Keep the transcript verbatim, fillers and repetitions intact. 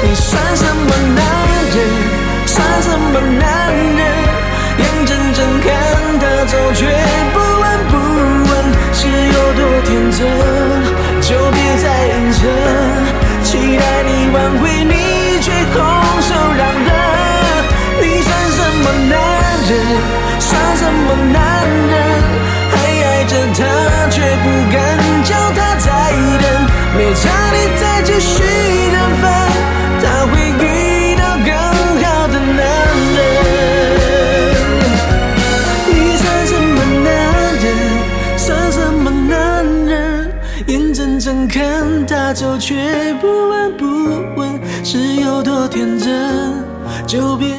你算什么男人？算什么男人？眼睁睁看他走，却不闻不问，是有多天真？就别再硬撑，期待你挽回，你却空手让人。你算什么男人？算什么男人？还爱着他，却不敢叫他再等。没差你再继续等分，他会遇到更好的男人。你算什么男人？算什么男人？眼睁睁看他走，却不闻不问，是有多天真？就别